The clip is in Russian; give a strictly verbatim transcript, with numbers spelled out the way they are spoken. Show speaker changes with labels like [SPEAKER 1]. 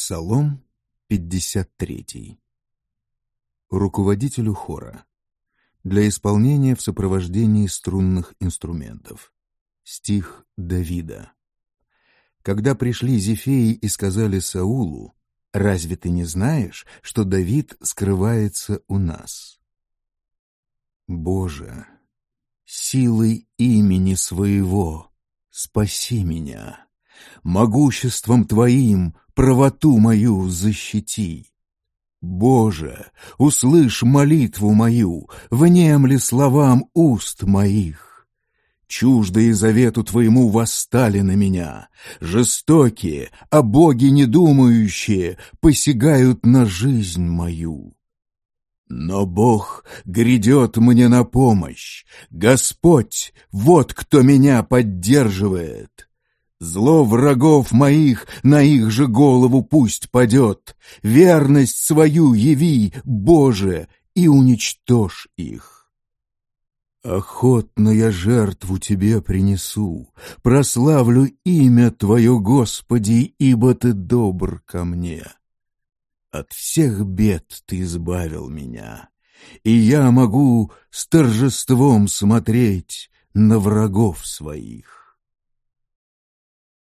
[SPEAKER 1] Псалом пятьдесят три. Руководителю хора. Для исполнения в сопровождении струнных инструментов. Стих Давида. Когда пришли Зефеи и сказали Саулу: «Разве ты не знаешь, что Давид скрывается у нас?» Боже, силой имени своего спаси меня, могуществом Твоим правоту мою защити. Боже, услышь молитву мою, внемли словам уст моих. Чуждые завету Твоему восстали на меня, жестокие, о Боге не думающие, посягают на жизнь мою. Но Бог грядет мне на помощь, Господь, вот кто меня поддерживает. Зло врагов моих на их же голову пусть падет, верность свою яви, Боже, и уничтожь их. Охотно я жертву Тебе принесу, прославлю имя Твое, Господи, ибо Ты добр ко мне. От всех бед Ты избавил меня, и я могу с торжеством смотреть на врагов своих.